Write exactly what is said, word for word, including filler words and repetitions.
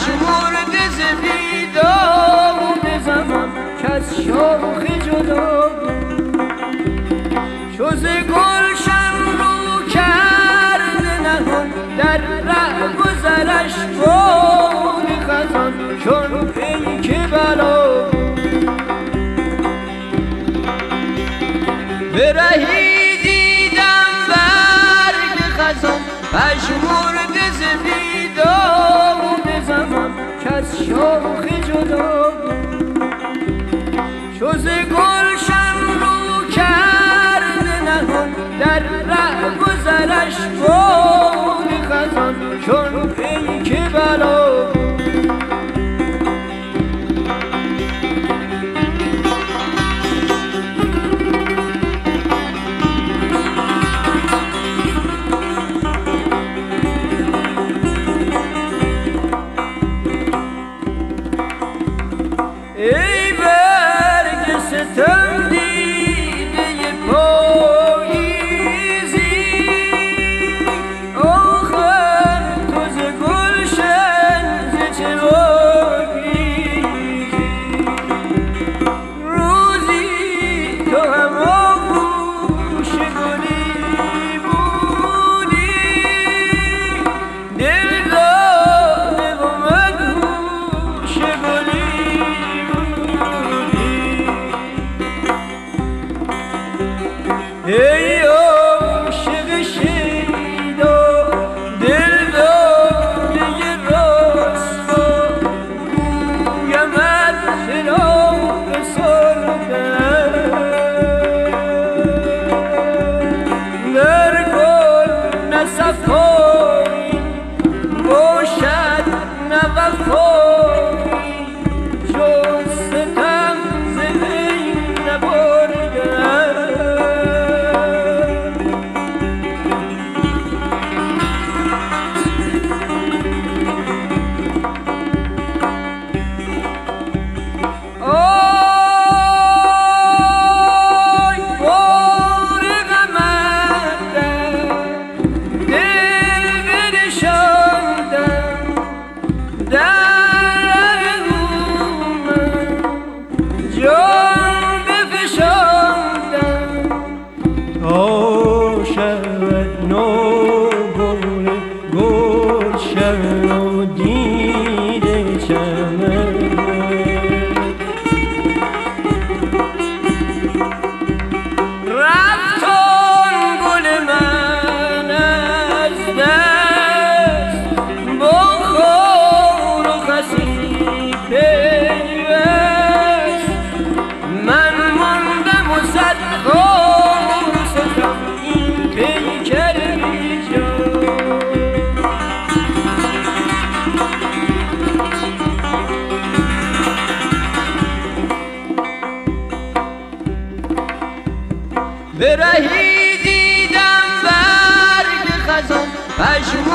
پژمرده ز بیداد زمان کز شاخ جدا چو ز گلشن رو کرده نهان در ره گذرش باد خزان چون پیک بلا به رهی دیدم برگ خزان پژمرده ز بیداد زمان کز شاخ جدا چو ز گلشن رو کرده نهان در ره گذرش باد خزان چون پیک بلا ای برگ ستم دیده پاییزی آخر تو ز گلشن ز چه واگیزی روزی تو هم آغوش گلی بودی دل داده و مدهوش گلی ای عاشق شیدا دل داده راستا گویمت چراغ سردن در گل نه صفایی باشد نه وفایی جز ستم ز بین نبردن شود نوگل گلشن و دیده چمن رفت آن گل من از دست با خار و خسی پیوست من ماندم و صد خار ستم این پیکر بیجا به رهی دیدم برگ خزان پژمرده